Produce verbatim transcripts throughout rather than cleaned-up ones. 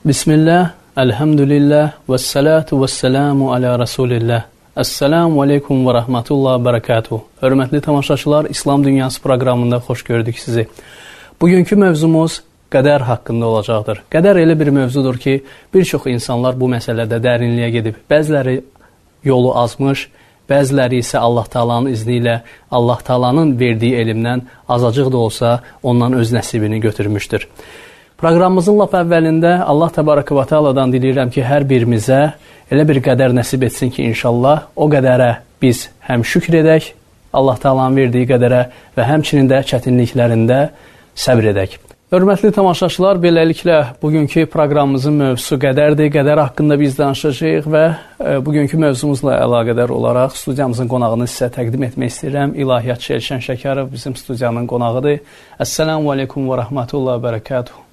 Bismillah, elhamdülillah, və salatu və selamu alə rasulillah. Esselamu aleykum və rahmetullah və barakatuhu. Hörmətli tamaşaçılar, İslam Dünyası proqramında xoş gördük sizi. Bugünkü mövzumuz qədər haqqında olacaqdır. Qədər elə bir mövzudur ki, bir çox insanlar bu məsələdə dərinliyə gedib. Bəziləri yolu azmış, bəziləri isə Allah Taala'nın izni ilə, Allah Taala'nın verdiyi elmdən azacıq da olsa ondan öz nəsibini götürmüşdür. Proqramımızın lap əvvəlində Allah Təbaraka və Teala'dan diləyirəm ki, hər birimizə elə bir qədər nəsib etsin ki, inşallah o qədərə biz həm şükr edək, Allah Taala'nın verdiyi qədərə və həmçinin də çətinliklərində səbr edək. Hörmətli tamaşaçılar, beləliklə bugünkü proqramımızın mövzusu qədərdir. Qədər haqqında biz danışacağıq və e, bugünkü mövzumuzla əlaqədar olaraq studiyamızın qonağını sizə təqdim etmək istəyirəm. İlahiyyatçı Elşən Şəkərov bizim studiyanın qonağıdır. Əssəlamu aleykum və rahmetullah və barakatuhu.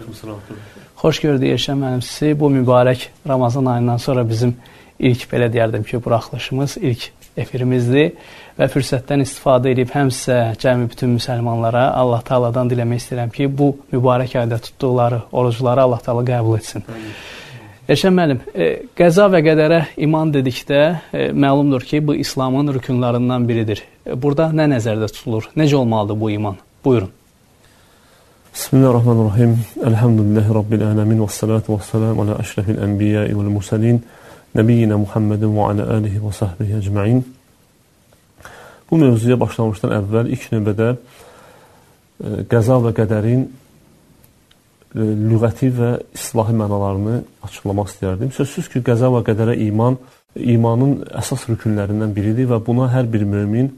Xoş gördük Elşən mənim sizi. Bu mübarək Ramazan ayından sonra bizim ilk, belə deyərdim ki, buraxılışımız, ilk efirimizdir və fürsətdən istifadə edib həm sizə, cəmi bütün müsəlmanlara Allah Taala'dan diləmək istəyirəm ki, bu mübarək ayda tutduqları orucları Allah Taala qəbul etsin. Elşən müəllim, e, qəza və qədərə iman dedikdə e, məlumdur ki, bu İslamın rükünlərindən biridir. E, burada nə nəzərdə tutulur? Necə olmalıdır bu iman? Buyurun. Bismillahirrahmanirrahim. Elhamdülillahi Rabbil alemin və salatu və selamu alə əşrafil ənbiyyə vəl mursəlin Nəbiyyina Muhammedin və alə alihi və sahbihi əcma'in. Bu mövzuya başlamışdan əvvəl ilk növbədə e, qəza və qədərin e, lüğəti və islahi mənalarını açıqlamaq istəyərdim. Sözsüz ki, qəza və qədərə iman imanın əsas rükünlərindən biridir və buna hər bir mömin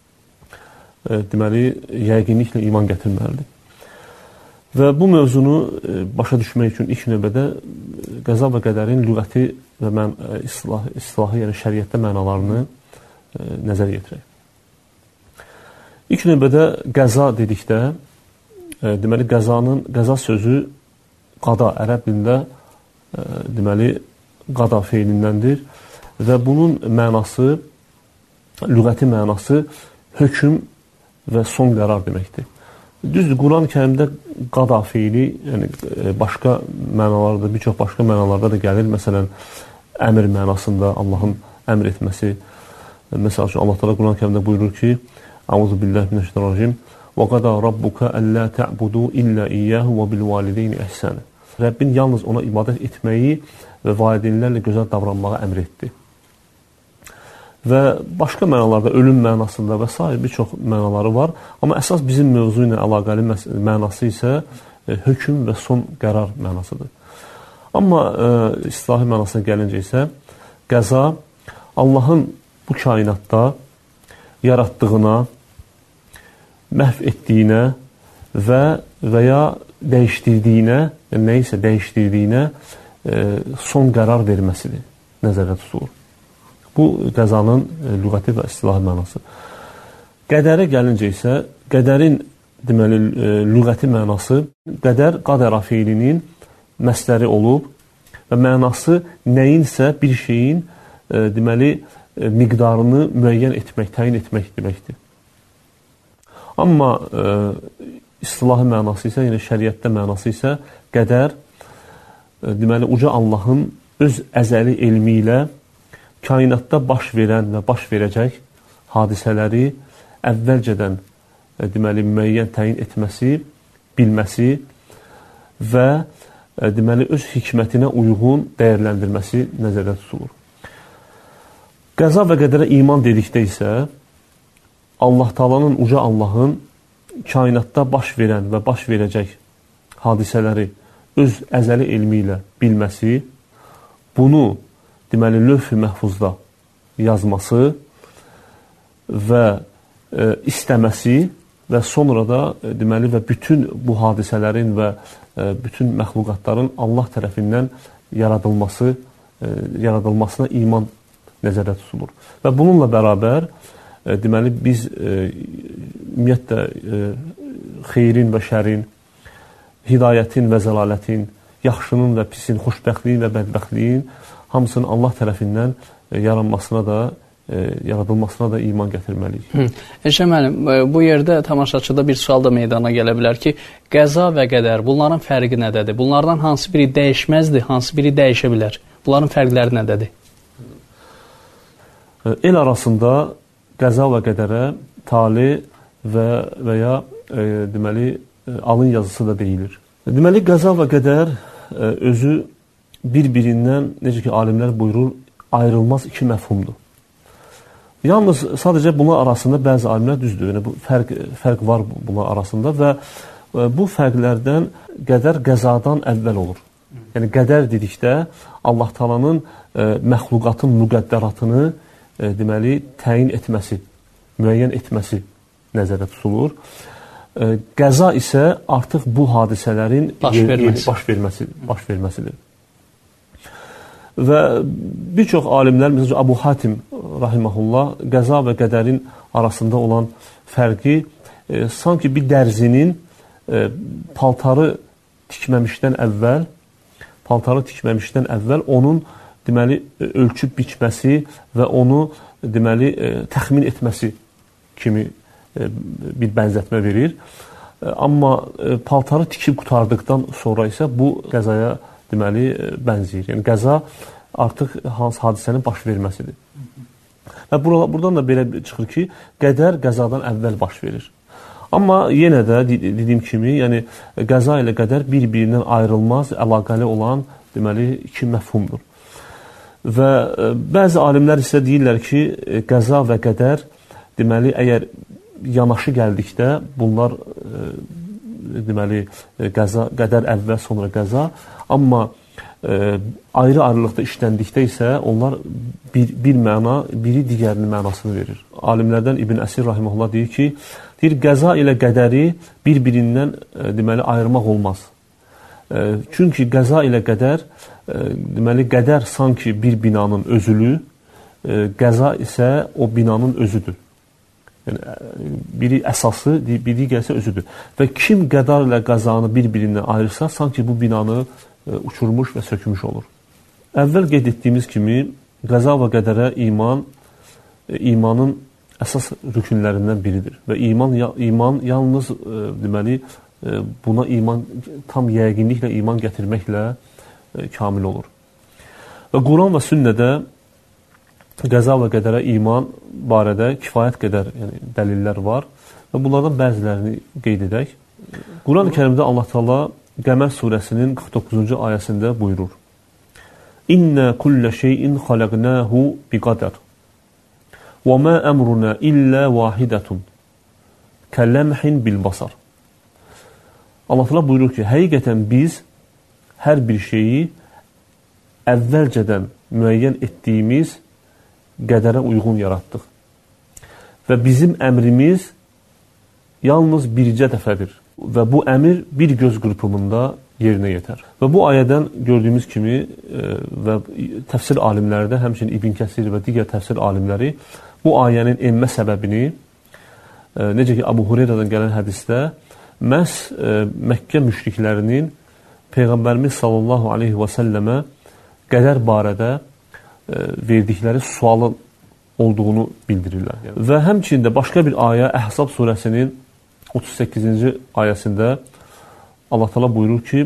e, deməli, yəqinliklə iman gətirməlidir. Və bu mövzunu başa düşmək üçün ilk növbədə qəza və qədərin lüğəti və mən, islah, islahı, yəni şəriətdə mənalarını e, nəzərə yetirək. İlk növbədə qəza dedikdə, e, deməli, qəzanın, qəza sözü qada, ərəb dilində e, deməli, qada feilindəndir və bunun mənası, lüğəti mənası hökm və son qərar deməkdir. Düzdür, Quran-ı Kərimdə qada feili, yəni başqa mənalarda, bir çox başqa mənalarda da gəlir. Məsələn, əmr mənasında Allahın əmr etməsi. Məsəl üçün, Allah Teala Quran-ı Kərimdə buyurur ki, Əuzu billahi minəşşeytanirracim və qada rabbuka əllə tə'budu illə iyyəhu və bil valideyni əhsənə. Rəbbin yalnız ona ibadət etməyi və valideynlərlə gözəl davranmağı əmr etdi. Və başqa mənalarda, ölüm mənasında və s. bir çox mənaları var. Amma əsas bizim mövzu ilə əlaqəli mənası isə e, hökm və son qərar mənasıdır. Amma e, islahi mənasına gəlincə isə qəza Allahın bu kainatda yaratdığına, məhv etdiyinə və və ya dəyişdirdiyinə, yəni nəyisə dəyişdirdiyinə e, son qərar verməsidir, nəzərdə tutulur. Bu qəzanın e, lüğəti və istilahi mənası. Qədərə gəlincə isə qədərin deməli e, lüğəti mənası qədər qadəra feilinin məsləri olub və mənası nəyinsə bir şeyin e, deməli e, miqdarını müəyyən etmək, təyin etmək deməkdir. Amma e, istilahi mənası isə, yəni şəriətdə mənası isə qədər e, deməli uca Allahın öz əzəli elmi ilə kainatda baş verən və baş verəcək hadisələri əvvəlcədən e, deməli müəyyən təyin etməsi, bilməsi və e, deməli öz hikmətinə uyğun dəyərləndirməsi nəzərdə tutulur. Qəza və qədərə iman dedikdə isə Allah Taala'nın, uca Allahın kainatda baş verən və baş verəcək hadisələri öz əzəli elmi ilə bilməsi, bunu deməli, lövh-i məhfuzda yazması və e, istəməsi və sonra da e, deməli və bütün bu hadisələrin və e, bütün məxluqatların Allah tərəfindən yaradılması, e, yaradılmasına iman nəzərdə tutulur. Və bununla bərabər e, deməli biz e, ümumiyyətlə e, xeyrin və şərin, hidayətin və zəlalətin, yaxşının və pisin, xoşbəxtliyin və bədbəxtliyin hamısının Allah tərəfindən yaranmasına da e, yaradılmasına da iman gətirməliyik. Elşən müəllim, bu yerdə tamaşaçıda bir sual da meydana gələ bilər ki, qəza və qədər bunların fərqi nədədir? Bunlardan hansı biri dəyişməzdir, hansı biri dəyişə bilər? Bunların fərqləri nədədir? El arasında qəza və qədərə tali və, və ya e, deməli, e, alın yazısı da deyilir. Deməli, qəza və qədər e, özü bir-birindən, necə ki, alimlər buyurur, ayrılmaz iki məfhumdur. Yalnız sadəcə bunlar arasında bəzi alimlər düzdür, yəni bu fərq, fərq var bunlar arasında və e, bu fərqlərdən qədər qəzadan əvvəl olur. Yəni, qədər dedikdə Allah Taala'nın e, məxluqatın müqəddəratını e, deməli, təyin etməsi, müəyyən etməsi nəzərdə tutulur. E, qəza isə artıq bu hadisələrin baş verməsi. baş verməsi, baş verməsidir. Və bir çox alimlər, məsələn, Əbu Hatim rahimehullah, qəza və qədərin arasında olan fərqi e, sanki bir dərzinin e, paltarı tikməmişdən əvvəl, paltarı tikməmişdən əvvəl onun deməli ölçüb biçməsi və onu deməli e, təxmin etməsi kimi e, bir bənzətmə verir. E, amma e, paltarı tikib qurtardıqdan sonra isə bu qəzaya deməli e, bənzəyir. Yəni qəza artıq hansı hadisənin baş verməsidir. Və bura, buradan da belə çıxır ki, qədər qəzadan əvvəl baş verir. Amma yenə də dediyim kimi, yəni qəza ilə qədər bir-birindən ayrılmaz, əlaqəli olan deməli iki məfhumdur. Və e, bəzi alimlər isə deyirlər ki, e, qəza və qədər deməli əgər yanaşı gəldikdə bunlar e, deməli qəza, qədər əvvəl, sonra qəza, amma e, ayrı-ayrılıqda işləndikdə isə onlar bir, bir məna, biri digərinin mənasını verir. Alimlərdən İbn Əsir rahimehullah deyir ki, deyir, qəza ilə qədəri bir-birindən e, deməli ayırmaq olmaz. E, çünki qəza ilə qədər e, deməli qədər sanki bir binanın özülü, e, qəza isə o binanın özüdür. Yəni, biri əsası, biri digərsə özüdür. Və kim qədər ilə qəzanı bir-birindən ayırsa, sanki bu binanı e, uçurmuş və sökmüş olur. Əvvəl qeyd etdiyimiz kimi, qəza və qədərə iman, e, imanın əsas rükünlərindən biridir. Və iman, iman yalnız e, deməli, e, buna iman, tam yəqinliklə iman gətirməklə e, kamil olur. Və Quran və sünnədə qəza və qədərə iman barədə kifayət qədər yəni, dəlillər var və bunlardan bəzilərini qeyd edək. Quran-ı Kərimdə Allah Taala Qəmər surəsinin qırx doqquzuncu ayəsində buyurur: İnnə kullə şeyin xaləqnəhu biqədər və mə əmruna illə vahidətun kəlləmhin bilbasar. Allah Taala buyurur ki, həqiqətən biz hər bir şeyi əvvəlcədən müəyyən etdiyimiz qədərə uyğun yaratdıq. Və bizim əmrimiz yalnız bircə dəfədir. Və bu əmr bir göz qırpımında yerinə yetər. Və bu ayədən gördüyümüz kimi e, və təfsir alimləri də, həmçinin İbn Kəsir və digər təfsir alimləri bu ayənin enmə səbəbini, e, necə ki, Əbu Hüreyrədən gələn hədisdə, məhz e, Məkkə müşriklərinin Peyğəmbərimiz sallallahu aleyhi və səlləmə qədər barədə verdikləri sualın olduğunu bildirirlər. Yəni. Və həmçində başqa bir ayə Əhzab surəsinin otuz səkkizinci ayəsində Allah Taala buyurur ki: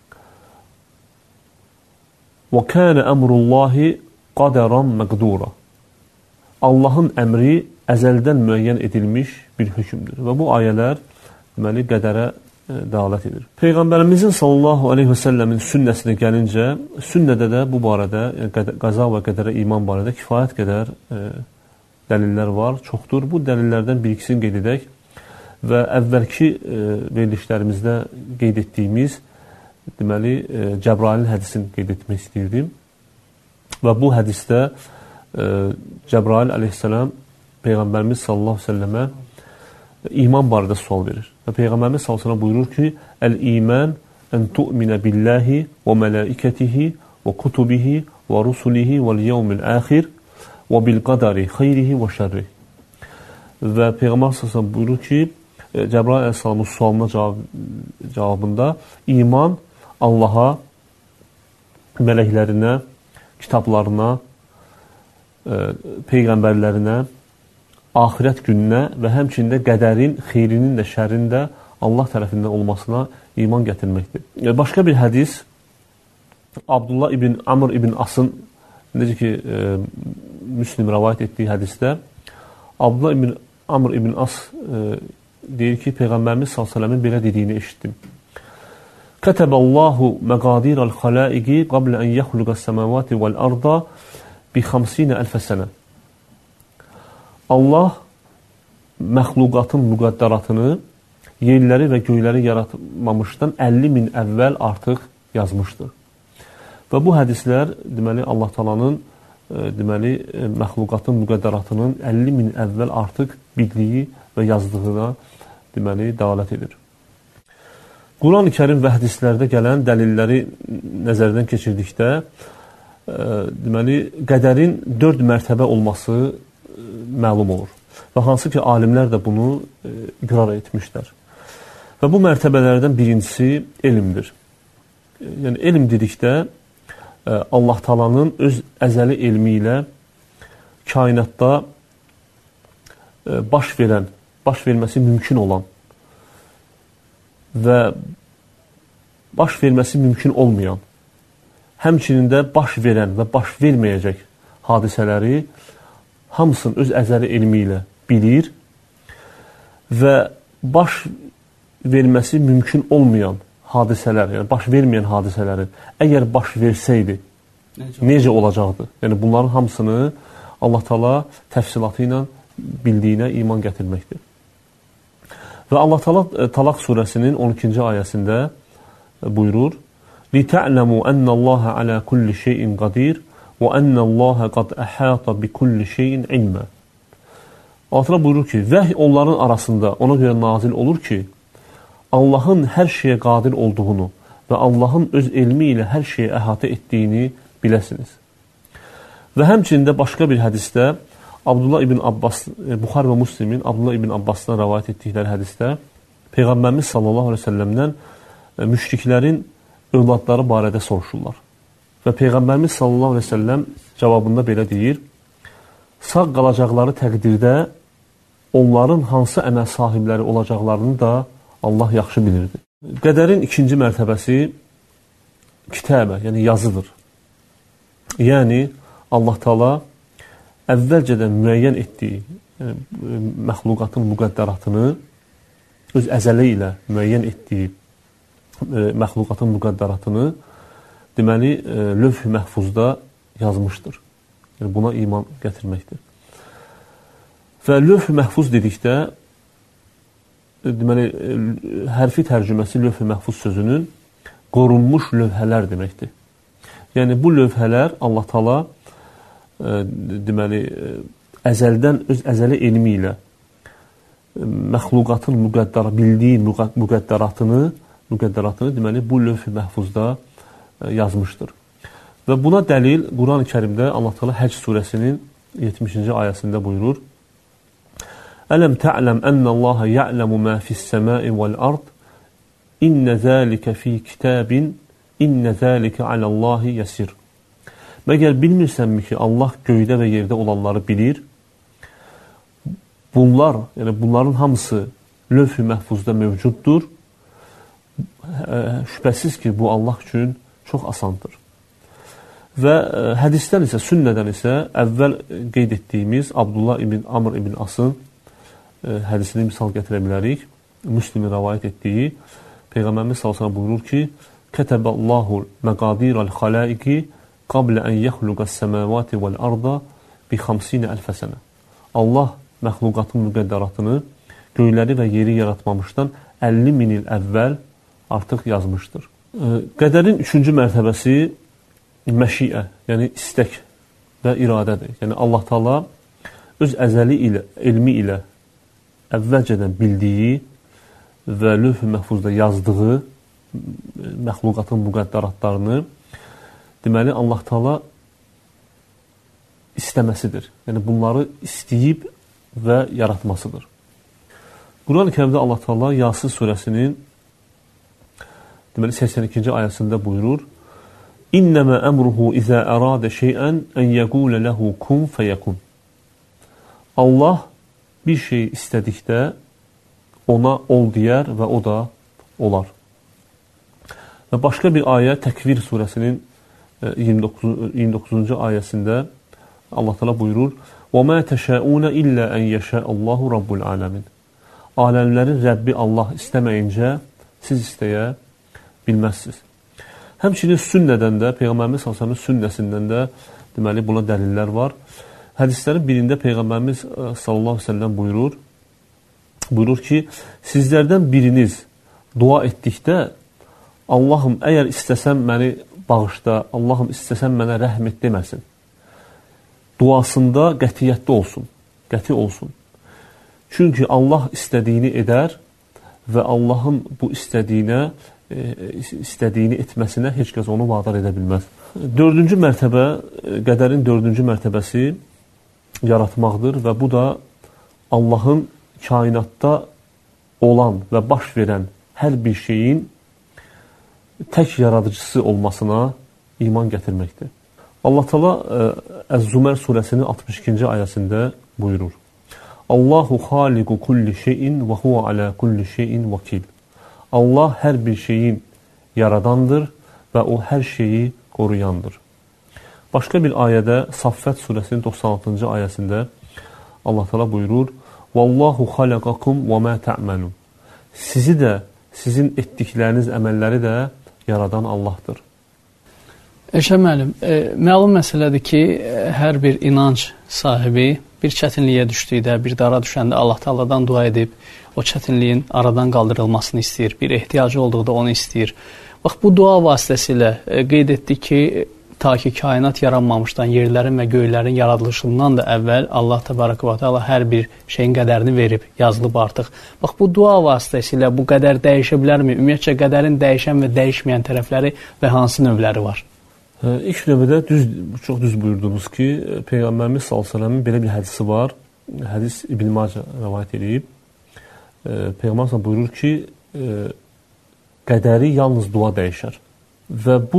"Və kana əmrullahi qadaran məqdura." Allahın əmri əzəldən müəyyən edilmiş bir hökmdür. Və bu ayələr deməli qədərə dəlalət edir. Peyğəmbərimizin sallallahu aleyhi və səlləmin sünnəsinə gəlincə, sünnədə də bu barədə, qəza və qədərə iman barədə kifayət qədər e, dəlillər var, çoxdur. Bu dəlillərdən bir ikisini qeyd edək və əvvəlki e, verilişlərimizdə qeyd etdiyimiz deməli, e, Cəbrailin hədisini qeyd etmək istəyirdim. Və bu hədisdə e, Cəbrail aleyhissalam Peyğəmbərimiz sallallahu aleyhi və səlləmə iman barədə sual verir. Və Peyğəmbərimiz sallallahu əleyhi və səlləm buyurur ki: "Əl-iman ən tu'mina billahi və mələikətihi və kutubihi və rusulihi vəl yevmil axir və bil qadari xeyrihi və şərrihi." Və Peyğəmbər sallallahu əleyhi və səlləm buyurur ki, Cəbrail əleyhissalamın sualına cavab, cavabında iman Allaha, mələklərinə, kitablarına, peyğəmbərlərinə, axirət gününə və həmçində qədərin, xeyrinin də, şərrin də Allah tərəfindən olmasına iman gətirməkdir. Başqa bir hədis, Abdullah ibn Amr ibn Asın, necə ki, e, Müslim rəvayət etdiyi hədisdə, Abdullah ibn Amr ibn As e, deyir ki, Peyğəmbərimiz sallallahu əleyhi və səlləmin belə dediyini eşitdim. Kətəbəllahu məqadiral xalaiqi qablə ən yəxluqas səmavati vəl arda bi xamsinə əlfə sənə. Allah məxluqatın müqəddaratını yerləri və göyləri yaratmamışdan əlli min əvvəl artıq yazmışdır. Və bu hədislər, deməli, Allah Taala'nın deməli, məxluqatın müqəddaratının əlli min əvvəl artıq bildiyi və yazdığına, deməli, dəlalət edir. Quran-ı Kərim və hədislərdə gələn dəlilləri nəzərdən keçirdikdə, deməli, qədərin dörd mərtəbə olması məlum olur. Və hansı ki, alimlər də bunu iqrar etmişlər. Və bu mərtəbələrdən birincisi elmdir. Yəni, elm dedikdə Allah Taala'nın öz əzəli elmi ilə kainatda baş verən, baş verməsi mümkün olan və baş verməsi mümkün olmayan, həmçinin də baş verən və baş verməyəcək hadisələri hamısını öz əzəli elmi ilə bilir və baş verməsi mümkün olmayan hadisələr, yəni baş verməyən hadisələrin əgər baş versəydi, necə, necə olacaqdı? Yəni bunların hamısını Allah Taala təfsilatı ilə bildiyinə iman gətirməkdir. Və Allah Taala Talaq surəsinin on ikinci ayəsində buyurur: "Li-ta'lamu ennallaha ala kulli şeyin qadir və ennallaha qad ahata bi kulli şeyin ilma." Allah Taala buyurur ki, vəhy onların arasında ona görə nazil olur ki, Allahın hər şeyə qadir olduğunu və Allahın öz elmi ilə hər şeyi əhatə etdiyini biləsiniz. Və həmçində başqa bir hədisdə Abdullah ibn Abbas, Buxar və Müslimin Abdullah ibn Abbasdan rəvayət etdikləri hədisdə Peyğəmbərimiz sallallahu əleyhi və səlləmdən müşriklərin övladları barədə soruşurlar. Və Peyğəmbərimiz sallallahu əleyhi və səlləm cavabında belə deyir: sağ qalacaqları təqdirdə onların hansı əməl sahibləri olacaqlarını da Allah yaxşı bilirdi. Qədərin ikinci mərtəbəsi kitabə, yəni yazıdır. Yəni Allah Taala əvvəlcədən müəyyən etdiyi, yəni, məxluqatın müqəddaratını öz əzəli ilə müəyyən etdiyi e, məxluqatın müqəddaratını deməli e, lövh-i məhfuzda yazmışdır. Yəni buna iman gətirməkdir. Və lövh-i məhfuz dedikdə deməli, hərfi tərcüməsi lövh-i məhfuz sözünün qorunmuş lövhələr deməkdir. Yəni, bu lövhələr Allah Taala e, deməli, əzəldən öz əzəli elmi ilə məxluqatın müqəddara, bildiyi müqəddaratını, müqəddaratını deməli, bu lövh-i məhfuzda e, yazmışdır. Və buna dəlil Quran-ı Kərimdə Allah Taala Həcc surəsinin yetmişinci ayəsində buyurur: Ələm tə'ləm ənəllaha ya'ləmu mə fis-səmai vəl-ard innə zəlikə fi kitabin innə zəlikə aləllahi yəsir. Məgər bilmirsənmi ki, Allah göydə və yerdə olanları bilir? Bunlar, yəni bunların hamısı lövh-i məhfuzda mövcuddur. Şübhəsiz ki, bu Allah üçün çox asandır. Və hədisdən isə, sünnədən isə əvvəl qeyd etdiyimiz Abdullah ibn Amr ibn Asın hədisini misal gətirə bilərik. Müslimin rəvayət etdiyi Peyğəmbərimiz sallallahu əleyhi və səlləm buyurur ki: "Kətəbəllahu məqadiral xalaiqi qablə ən yəxluqas-səmavati vəl-arda bi xamsinə əlfə sənə." Allah məxluqatın müqəddaratını göyləri və yeri yaratmamışdan əlli min il əvvəl artıq yazmışdır. Qədərin üçüncü mərtəbəsi məşiə, yəni istək və iradədir. Yəni Allah Taala öz əzəli ilə, elmi ilə əvvəlcədən bildiyi və lövh-i məhfuzda yazdığı məxluqatın müqəddaratlarını deməli Allah Taala istəməsidir. Yəni bunları istəyib və yaratmasıdır. Quran-ı Kərimdə Allah Taala Yasin surəsinin deməli səksən ikinci ayəsində buyurur: İnnəmə əmruhu izə əradə şeyən ən yəqulə ləhu kun fəyəkun. Allah bir şey istədikdə ona ol deyər və o da olar. Və başqa bir ayə Təkvir surəsinin iyirmi doqquzuncu ayəsində Allah təala buyurur: "Və mə təşəun illə ən yəşə'allahu rabbul alamin." Aləmlərin Rəbbi Allah istəməyincə siz istəyə bilməzsiniz. Həmçinin sünnədən də, Peyğəmbərimiz sallallahu əleyhi və səlləm sünnəsindən də deməli buna dəlillər var. Hədislərin birində Peyğəmbərimiz sallallahu əleyhi və səlləm buyurur, buyurur ki, sizlərdən biriniz dua etdikdə Allahım, əgər istəsəm məni bağışla, Allahım istəsəm mənə rəhm et deməsin. Duasında qətiyyətli olsun, qəti olsun. Çünki Allah istədiyini edər və Allahın bu istədiyinə, e, istədiyini etməsinə heç kəs onu vadar edə bilməz. Dördüncü mərtəbə, qədərin dördüncü mərtəbəsi yaratmaqdır və bu da Allahın kainatda olan və baş verən hər bir şeyin tək yaradıcısı olmasına iman gətirməkdir. Allah Teala Əz-Zumər surəsinin altmış ikinci ayəsində buyurur: Allahu xaliqu kulli şeyin və huve ala kulli şeyin vəkil. Allah hər bir şeyin yaradandır və o hər şeyi qoruyandır. Başqa bir ayədə Saffət surəsinin doxsan altıncı ayəsində Allah Teala buyurur: Vallahu xalaqakum və ma ta'malun. Sizi də, sizin etdikləriniz əməlləri də yaradan Allahdır. Eşə müəllim, e, məlum məsələdir ki, hər bir inanc sahibi bir çətinliyə düşdükdə, bir dara düşəndə Allah Taala'dan dua edib o çətinliyin aradan qaldırılmasını istəyir, bir ehtiyacı olduqda onu istəyir. Bax, bu dua vasitəsilə e, qeyd etdik ki, ta ki kainat yaranmamışdan, yerlərin və göylərin yaradılışından da əvvəl Allah Təbaraka və Teala hər bir şeyin qədərini verib, yazılıb artıq. Bax, bu dua vasitəsilə bu qədər dəyişə bilərmi? Ümumiyyətcə, qədərin dəyişən və dəyişməyən tərəfləri və hansı növləri var? İlk növbədə düz, çox düz buyurdunuz ki, Peyğəmbərimiz sallallahu əleyhi və səlləmin belə bir hədisi var. Hədis İbn Macə rivayət edib. Peyğəmbər buyurur ki, qədəri yalnız dua dəyişər. Və bu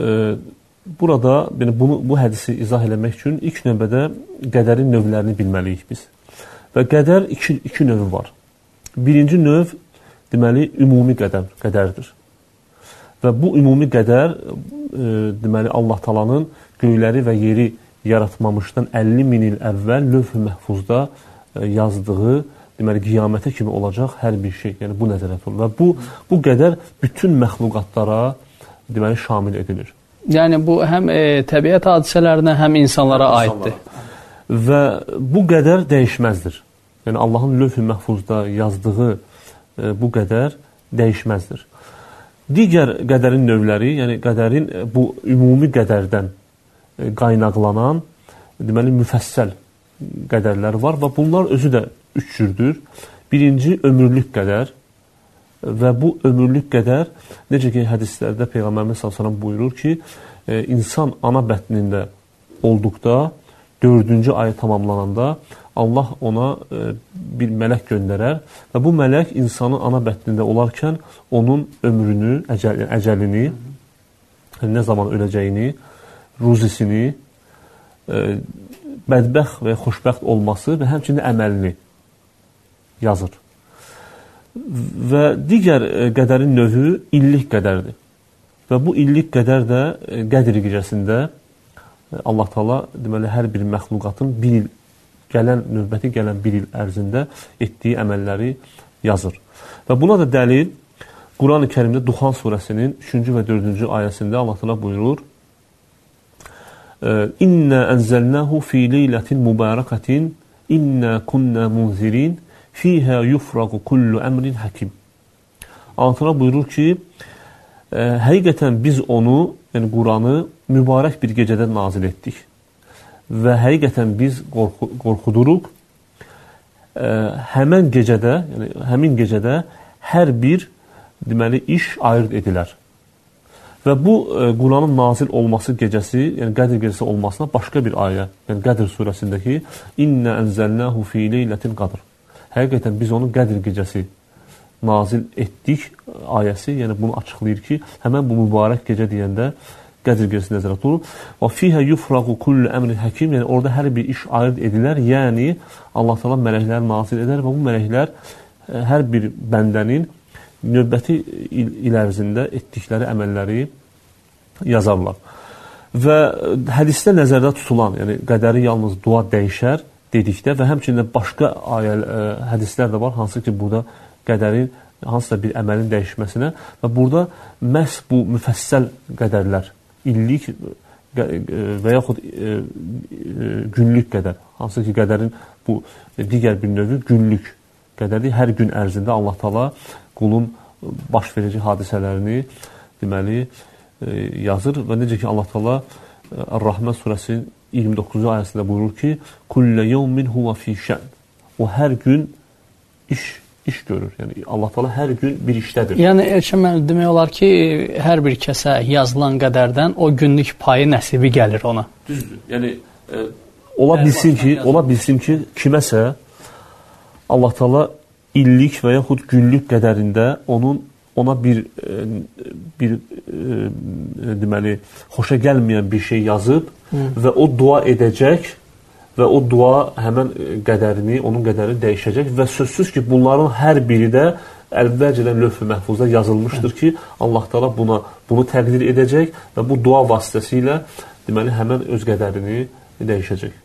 burada yəni bunu bu hədisi izah eləmək üçün ilk növbədə qədərin növlərini bilməliyik biz. Və qədər iki iki növü var. Birinci növ deməli ümumi qədər, qədərdir. Və bu ümumi qədər e, deməli Allah Taala'nın göyləri və yeri yaratmamışdan əlli min il əvvəl Lövh-i Məhfuzda e, yazdığı, deməli qiyamətə kimi olacaq hər bir şey. Yəni bu nəzərə tutulur və bu bu qədər bütün məxluqatlara deməli şamil edilir. Yəni bu həm e, təbiət hadisələrinə, həm insanlara aiddir. Və bu qədər dəyişməzdir. Yəni Allahın Lövh-i Məhfuzda yazdığı e, bu qədər dəyişməzdir. Digər qədərin növləri, yəni qədərin bu ümumi qədərdən qaynaqlanan, deməli müfəssəl qədərlər var və bunlar özü də üç cürdür. Birinci ömürlük qədər və bu ömürlük qədər necə ki hədislərdə Peyğəmbərimiz sallallahu əleyhi və səlləm buyurur ki, e, insan ana bətnində olduqda dördüncü ayı tamamlananda Allah ona e, bir mələk göndərər və bu mələk insanın ana bətnində olarkən onun ömrünü, əcəl, əcəlini, nə zaman öləcəyini, ruzisini, e, bədbəxt və xoşbəxt olması və həmçinin əməlini yazır. Və digər e, qədərin növü illik qədərdir. Və bu illik qədər də e, Qədr gecəsində Allah Taala deməli hər bir məxluqatın bir il gələn növbəti gələn bir il ərzində etdiyi əməlləri yazır. Və buna da dəlil Quran-ı Kərimdə Duxan surəsinin üçüncü və dördüncü ayəsində Allah Taala buyurur: İnna anzalnahu fi leylatin mubarakatin inna kunna munzirin fiha yufraqu kullu amrin hakim. Allah Taala buyurur ki, həqiqətən biz onu, yəni Quranı mübarək bir gecədə nazil etdik. Və həqiqətən biz qorxu, qorxuduruq. Ə, həmən gecədə, yəni həmin gecədə hər bir deməli iş ayırd edilər. Və bu ə, Quranın nazil olması gecəsi, yəni Qədr gecəsi olmasına başqa bir ayə, yəni Qədr surəsindəki İnna anzalnahu fi leylatin qadr. Həqiqətən biz onu Qədr gecəsi nazil etdik ayəsi, yəni bunu açıqlayır ki, həmən bu mübarək gecə deyəndə qədr gecəsi nəzərdə tutulur. Və fihə yufraqu kullu əmrin həkim, yəni orada hər bir iş ayırd edilər, yəni Allah Taala mələkləri nazil edər və bu mələklər hər bir bəndənin növbəti il, il ərzində etdikləri əməlləri yazarlar. Və hədisdə nəzərdə tutulan, yəni qədəri yalnız dua dəyişər dedikdə və həmçinin başqa ayə, ə, hədislər də var, hansı ki, burada qədərin hansısa bir əməlin dəyişməsinə və burada məhz bu müfəssəl qədərlər, illik və yaxud e, e, günlük qədər, hansı ki, qədərin bu digər bir növü günlük qədərdir. Hər gün ərzində Allah Taala qulun baş verəcək hadisələrini deməli e, yazır və necə ki, Allah Taala Ər-Rəhmən surəsinin iyirmi doqquzuncu ayəsində buyurur ki, kullə yevmin huve fi şən. O hər gün iş iş görür. Yəni Allah Taala hər gün bir işdədir. Yəni Elçin müəllim, demək olar ki, hər bir kəsə yazılan qədərdən o günlük payı, nəsibi gəlir ona. Düzdür. Yəni e, ola bilsin ki, ola bilsin ki, kiməsə Allah Taala illik və yaxud günlük qədərində onun ona bir e, bir e, deməli xoşa gəlməyən bir şey yazıb Hı. və o dua edəcək və o dua həmən qədərini, onun qədərini dəyişəcək və sözsüz ki, bunların hər biri də əvvəlcədən lövh-i məhfuzda yazılmışdır ki, Allah Taala buna bunu təqdir edəcək və bu dua vasitəsilə deməli həmən öz qədərini dəyişəcək.